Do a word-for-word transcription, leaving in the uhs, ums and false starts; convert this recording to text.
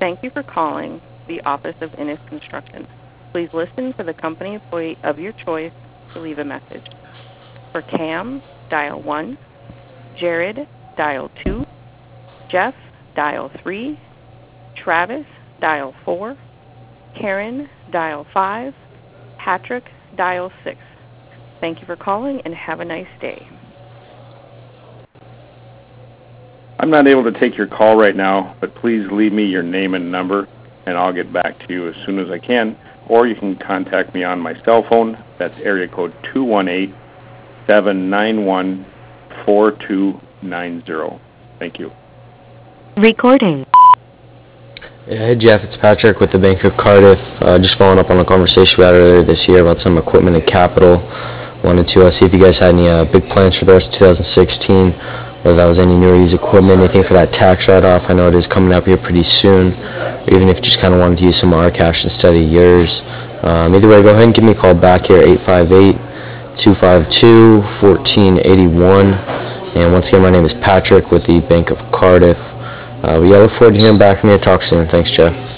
Thank you for calling the Office of Innis Construction. Please listen for the company employee of your choice to leave a message. For Cam, dial one. Jared, dial two. Jeff, dial three. Travis, dial four. Karen, dial five. Patrick, dial six. Thank you for calling and have a nice day. I'm not able to take your call right now, but please leave me your name and number, and I'll get back to you as soon as I can. Or you can contact me on my cell phone. That's area code two one eight, seven nine one, four two nine zero. Thank you. Recording. Yeah, hey Jeff, it's Patrick with the Bank of Cardiff. Uh, just following up on a conversation we had earlier this year about some equipment and capital. Wanted to uh, see if you guys had any uh, big plans for the rest of two thousand sixteen, whether that was any new or used equipment, anything for that tax write-off. I know it is coming up here pretty soon, or even if you just kind of wanted to use some of our cash instead of yours. Um, either way, go ahead and give me a call back here, eight five eight, two five two, one four eight one. And once again, my name is Patrick with the Bank of Cardiff. Uh, we look forward to hearing back from you. Talk soon. Thanks, Jeff.